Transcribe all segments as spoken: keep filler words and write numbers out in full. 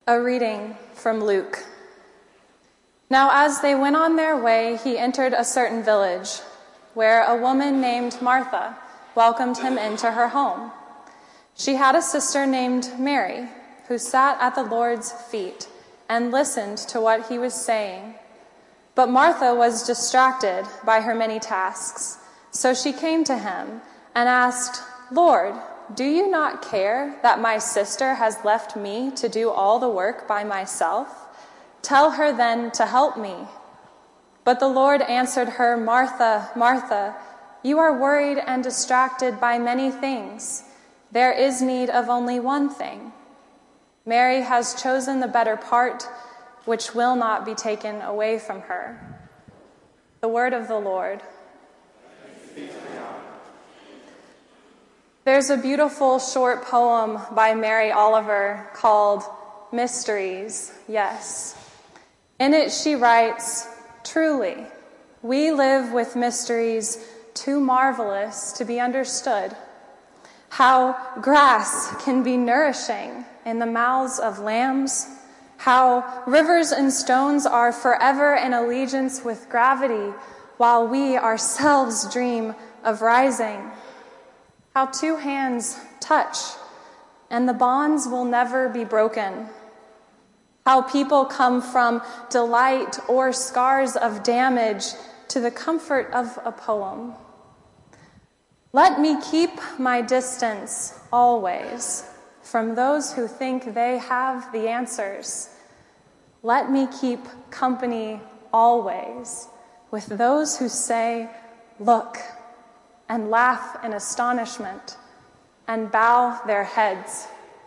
A reading from Luke. Now as they went on their way, he entered a certain village, where a woman named Martha welcomed him into her home. She had a sister named Mary, who sat at the Lord's feet and listened to what he was saying. But Martha was distracted by her many tasks, so she came to him and asked, "Lord, do you not care that my sister has left me to do all the work by myself? Tell her then to help me." But the Lord answered her, "Martha, Martha, you are worried and distracted by many things. There is need of only one thing. Mary has chosen the better part, which will not be taken away from her." The word of the Lord. There's a beautiful short poem by Mary Oliver called Mysteries, Yes. In it she writes, "Truly, we live with mysteries too marvelous to be understood. How grass can be nourishing in the mouths of lambs, how rivers and stones are forever in allegiance with gravity, while we ourselves dream of rising. How two hands touch, and the bonds will never be broken. How people come from delight or scars of damage to the comfort of a poem. Let me keep my distance always from those who think they have the answers. Let me keep company always with those who say, 'Look,' and laugh in astonishment, and bow their heads."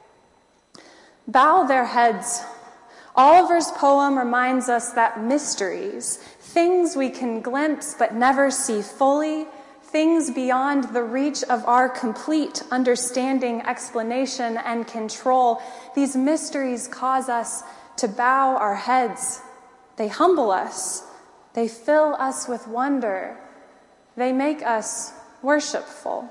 Bow their heads. Oliver's poem reminds us that mysteries, things we can glimpse but never see fully, things beyond the reach of our complete understanding, explanation, and control, these mysteries cause us to bow our heads. They humble us. They fill us with wonder. They make us worshipful.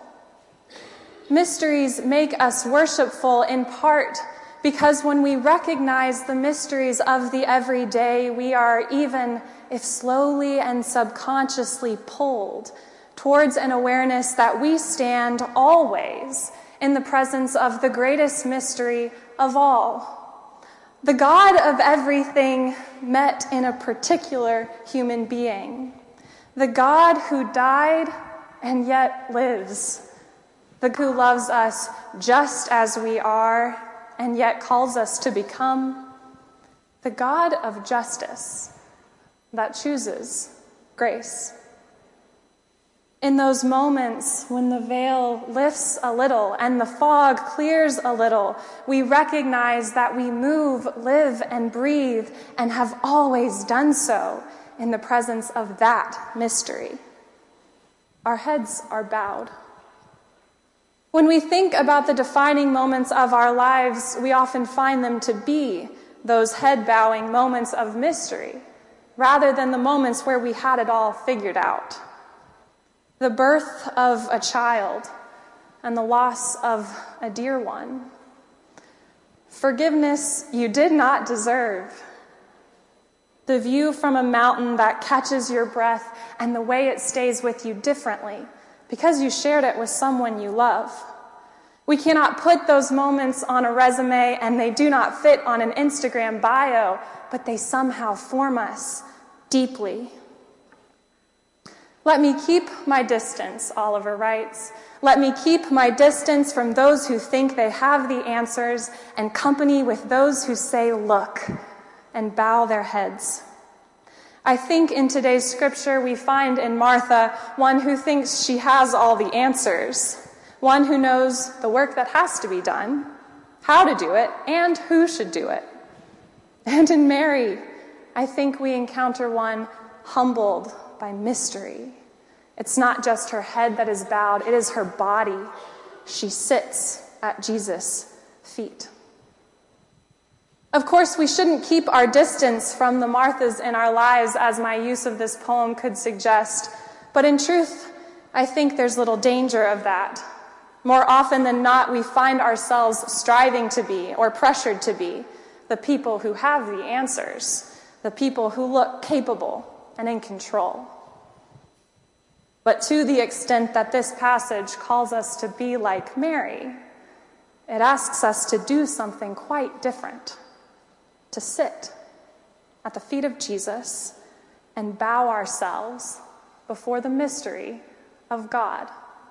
Mysteries make us worshipful in part because when we recognize the mysteries of the everyday, we are, even if slowly and subconsciously, pulled towards an awareness that we stand always in the presence of the greatest mystery of all. The God of everything met in a particular human being. The God who died and yet lives. The God who loves us just as we are and yet calls us to become. The God of justice that chooses grace. In those moments when the veil lifts a little and the fog clears a little, we recognize that we move, live, and breathe, and have always done so in the presence of that mystery. Our heads are bowed. When we think about the defining moments of our lives, we often find them to be those head-bowing moments of mystery, rather than the moments where we had it all figured out. The birth of a child and the loss of a dear one. Forgiveness you did not deserve. The view from a mountain that catches your breath and the way it stays with you differently because you shared it with someone you love. We cannot put those moments on a resume and they do not fit on an Instagram bio, but they somehow form us deeply. Let me keep my distance, Oliver writes. Let me keep my distance from those who think they have the answers and company with those who say, "Look," and bow their heads. I think in today's scripture we find in Martha one who thinks she has all the answers, one who knows the work that has to be done, how to do it, and who should do it. And in Mary, I think we encounter one humbled by mystery. It's not just her head that is bowed, it is her body. She sits at Jesus' feet. Of course, we shouldn't keep our distance from the Marthas in our lives, as my use of this poem could suggest. But in truth, I think there's little danger of that. More often than not, we find ourselves striving to be or pressured to be the people who have the answers, the people who look capable and in control. But to the extent that this passage calls us to be like Mary, it asks us to do something quite different, to sit at the feet of Jesus and bow ourselves before the mystery of God.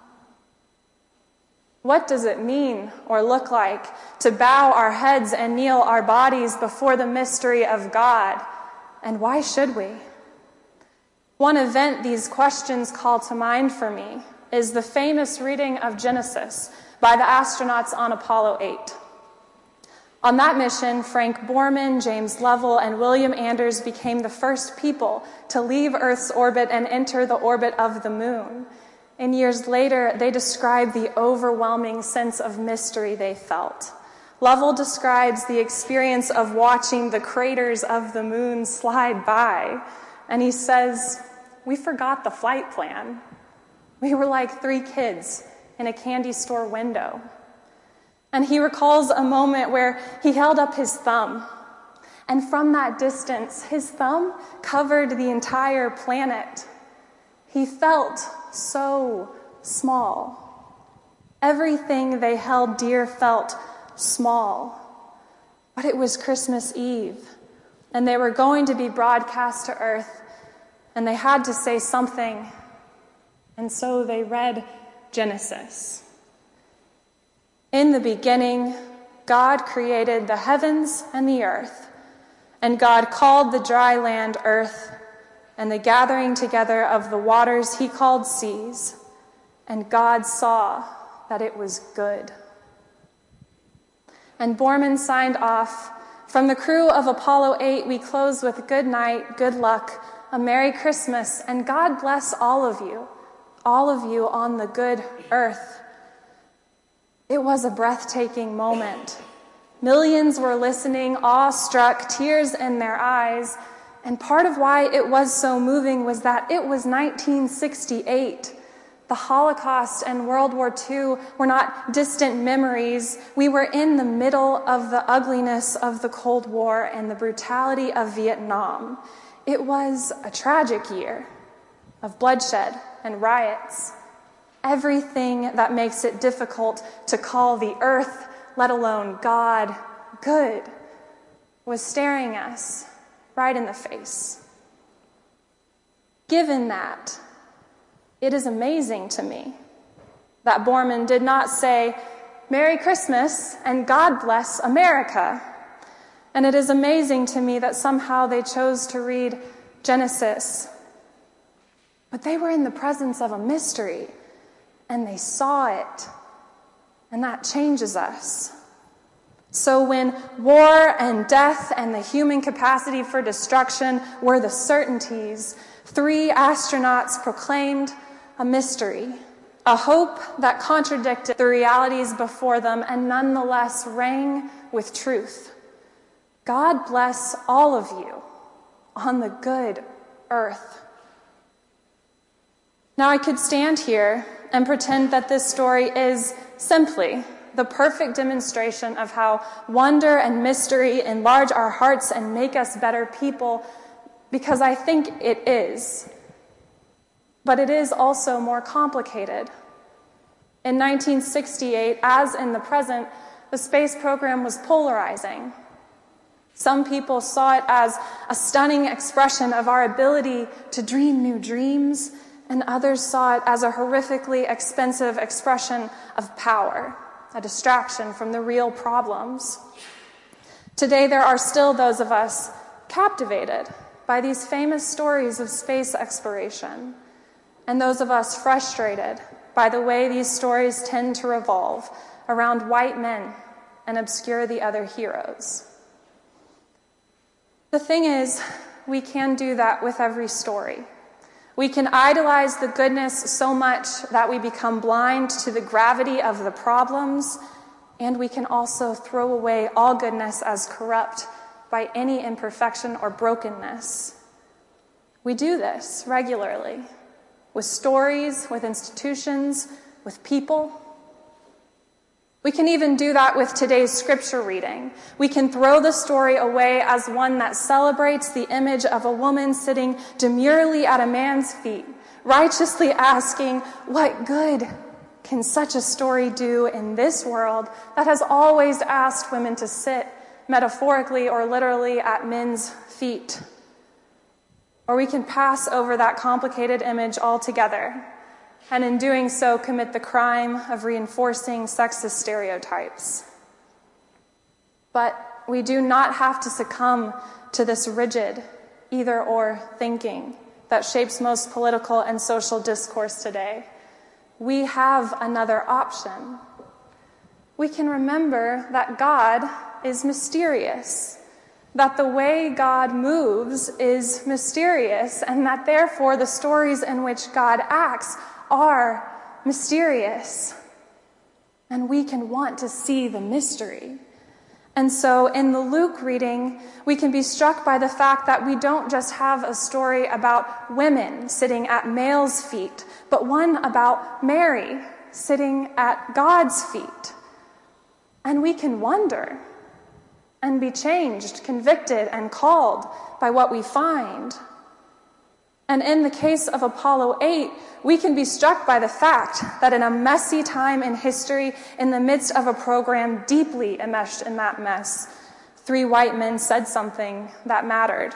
What does it mean or look like to bow our heads and kneel our bodies before the mystery of God? And why should we? One event these questions call to mind for me is the famous reading of Genesis by the astronauts on Apollo eight. On that mission, Frank Borman, James Lovell, and William Anders became the first people to leave Earth's orbit and enter the orbit of the moon. And years later, they describe the overwhelming sense of mystery they felt. Lovell describes the experience of watching the craters of the moon slide by. And he says, "We forgot the flight plan. We were like three kids in a candy store window." And he recalls a moment where he held up his thumb. And from that distance, his thumb covered the entire planet. He felt so small. Everything they held dear felt small. But it was Christmas Eve, and they were going to be broadcast to Earth, and they had to say something. And so they read Genesis. In the beginning, God created the heavens and the earth, and God called the dry land earth, and the gathering together of the waters he called seas, and God saw that it was good. And Borman signed off, "From the crew of Apollo eight, we close with good night, good luck, a Merry Christmas, and God bless all of you, all of you on the good earth." It was a breathtaking moment. Millions were listening, awestruck, tears in their eyes. And part of why it was so moving was that it was nineteen sixty-eight. The Holocaust and World War Two were not distant memories. We were in the middle of the ugliness of the Cold War and the brutality of Vietnam. It was a tragic year of bloodshed and riots. Everything that makes it difficult to call the earth, let alone God, good, was staring us right in the face. Given that, it is amazing to me that Borman did not say, "Merry Christmas and God bless America." And it is amazing to me that somehow they chose to read Genesis. But they were in the presence of a mystery, and they saw it, and that changes us. So when war and death and the human capacity for destruction were the certainties, three astronauts proclaimed a mystery, a hope that contradicted the realities before them and nonetheless rang with truth. God bless all of you on the good earth. Now I could stand here and pretend that this story is simply the perfect demonstration of how wonder and mystery enlarge our hearts and make us better people, because I think it is. But it is also more complicated. In nineteen sixty-eight, as in the present, the space program was polarizing. Some people saw it as a stunning expression of our ability to dream new dreams, and others saw it as a horrifically expensive expression of power, a distraction from the real problems. Today, there are still those of us captivated by these famous stories of space exploration, and those of us frustrated by the way these stories tend to revolve around white men and obscure the other heroes. The thing is, we can do that with every story. We can idolize the goodness so much that we become blind to the gravity of the problems, and we can also throw away all goodness as corrupt by any imperfection or brokenness. We do this regularly, with stories, with institutions, with people. We can even do that with today's scripture reading. We can throw the story away as one that celebrates the image of a woman sitting demurely at a man's feet, righteously asking, what good can such a story do in this world that has always asked women to sit, metaphorically or literally, at men's feet? Or we can pass over that complicated image altogether, and in doing so commit the crime of reinforcing sexist stereotypes. But we do not have to succumb to this rigid either-or thinking that shapes most political and social discourse today. We have another option. We can remember that God is mysterious, that the way God moves is mysterious, and that therefore the stories in which God acts are mysterious. And we can want to see the mystery. And so in the Luke reading, we can be struck by the fact that we don't just have a story about women sitting at males' feet, but one about Mary sitting at God's feet. And we can wonder and be changed, convicted, and called by what we find. And in the case of Apollo eight, we can be struck by the fact that in a messy time in history, in the midst of a program deeply enmeshed in that mess, three white men said something that mattered.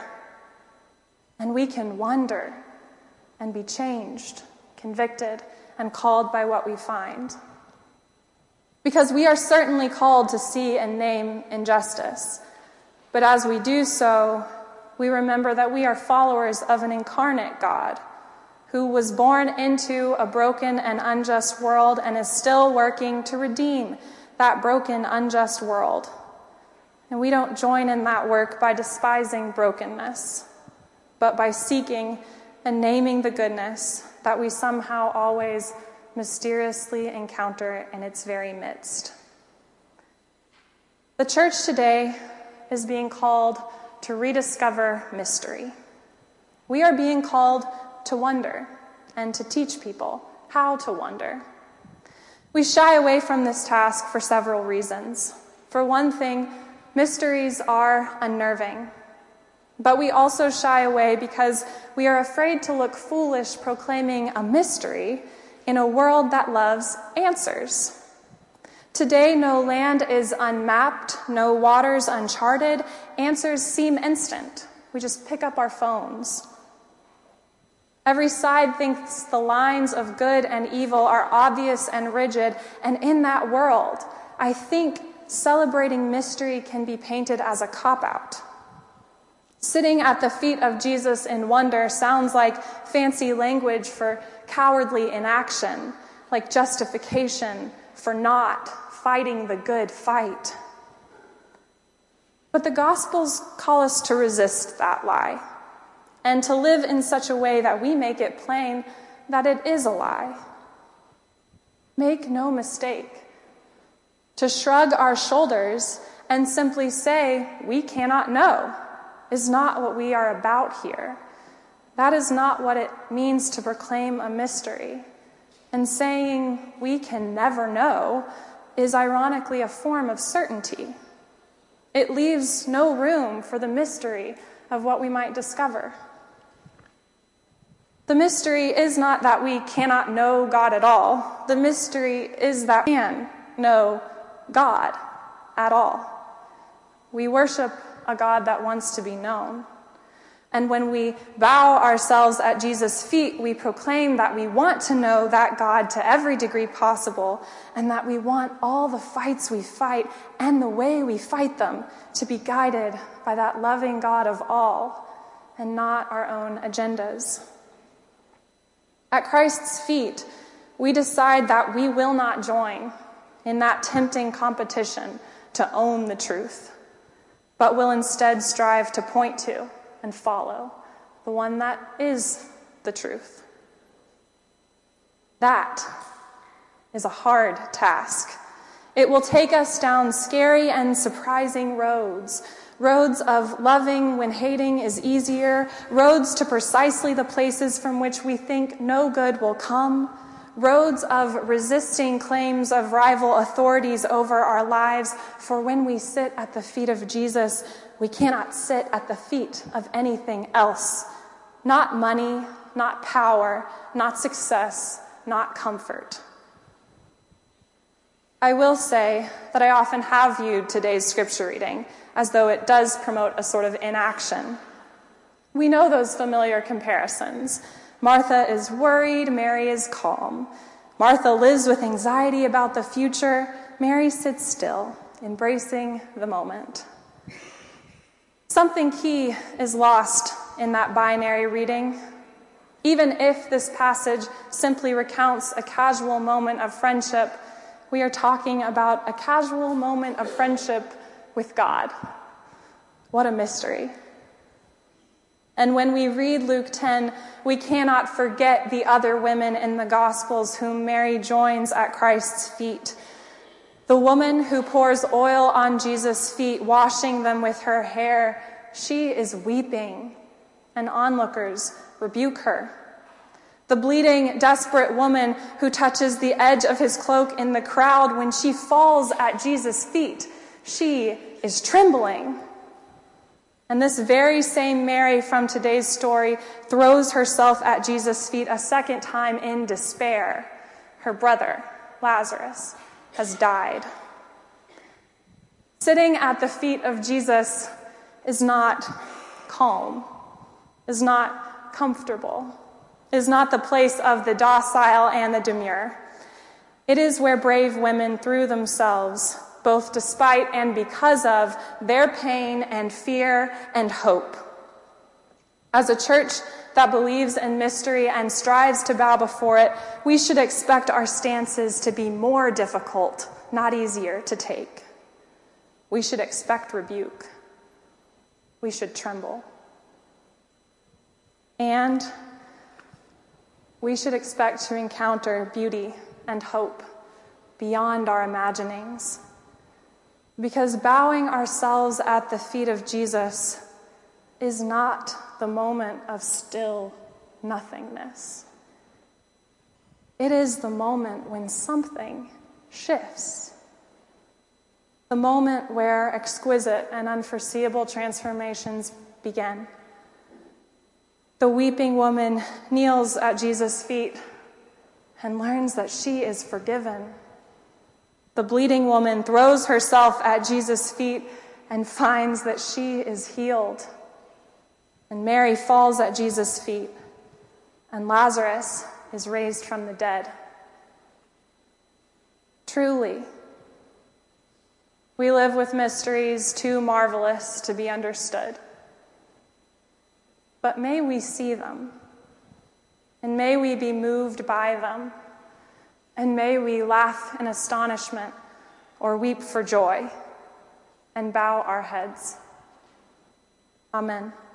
And we can wonder and be changed, convicted, and called by what we find. Because we are certainly called to see and name injustice. But as we do so, we remember that we are followers of an incarnate God who was born into a broken and unjust world and is still working to redeem that broken, unjust world. And we don't join in that work by despising brokenness, but by seeking and naming the goodness that we somehow always mysteriously encounter in its very midst. The church today is being called to rediscover mystery. We are being called to wonder and to teach people how to wonder. We shy away from this task for several reasons. For one thing, mysteries are unnerving. But we also shy away because we are afraid to look foolish proclaiming a mystery in a world that loves answers. Today, no land is unmapped, no waters uncharted. Answers seem instant. We just pick up our phones. Every side thinks the lines of good and evil are obvious and rigid, and in that world, I think celebrating mystery can be painted as a cop-out. Sitting at the feet of Jesus in wonder sounds like fancy language for cowardly inaction, like justification for not fighting the good fight. But the Gospels call us to resist that lie, and to live in such a way that we make it plain that it is a lie. Make no mistake. To shrug our shoulders and simply say, we cannot know, is not what we are about here. That is not what it means to proclaim a mystery. And saying we can never know is ironically a form of certainty. It leaves no room for the mystery of what we might discover. The mystery is not that we cannot know God at all. The mystery is that we can know God at all. We worship a God that wants to be known. And when we bow ourselves at Jesus' feet, we proclaim that we want to know that God to every degree possible, and that we want all the fights we fight and the way we fight them to be guided by that loving God of all, and not our own agendas. At Christ's feet, we decide that we will not join in that tempting competition to own the truth, but will instead strive to point to and follow the one that is the truth. That is a hard task. It will take us down scary and surprising roads, roads of loving when hating is easier, roads to precisely the places from which we think no good will come, roads of resisting claims of rival authorities over our lives, for when we sit at the feet of Jesus, we cannot sit at the feet of anything else. Not money, not power, not success, not comfort. I will say that I often have viewed today's scripture reading as though it does promote a sort of inaction. We know those familiar comparisons. Martha is worried, Mary is calm. Martha lives with anxiety about the future. Mary sits still, embracing the moment. Something key is lost in that binary reading. Even if this passage simply recounts a casual moment of friendship, we are talking about a casual moment of friendship with God. What a mystery. And when we read Luke ten, we cannot forget the other women in the Gospels whom Mary joins at Christ's feet. The woman who pours oil on Jesus' feet, washing them with her hair, she is weeping, and onlookers rebuke her. The bleeding, desperate woman who touches the edge of his cloak in the crowd, when she falls at Jesus' feet, she is trembling. And this very same Mary from today's story throws herself at Jesus' feet a second time in despair. Her brother, Lazarus, has died. Sitting at the feet of Jesus is not calm, is not comfortable, is not the place of the docile and the demure. It is where brave women threw themselves, both despite and because of their pain and fear and hope. As a church that believes in mystery and strives to bow before it, we should expect our stances to be more difficult, not easier to take. We should expect rebuke. We should tremble. And we should expect to encounter beauty and hope beyond our imaginings. Because bowing ourselves at the feet of Jesus is not the moment of still nothingness. It is the moment when something shifts. The moment where exquisite and unforeseeable transformations begin. The weeping woman kneels at Jesus' feet and learns that she is forgiven. The bleeding woman throws herself at Jesus' feet and finds that she is healed. And Mary falls at Jesus' feet, and Lazarus is raised from the dead. Truly, we live with mysteries too marvelous to be understood. But may we see them, and may we be moved by them, and may we laugh in astonishment or weep for joy and bow our heads. Amen.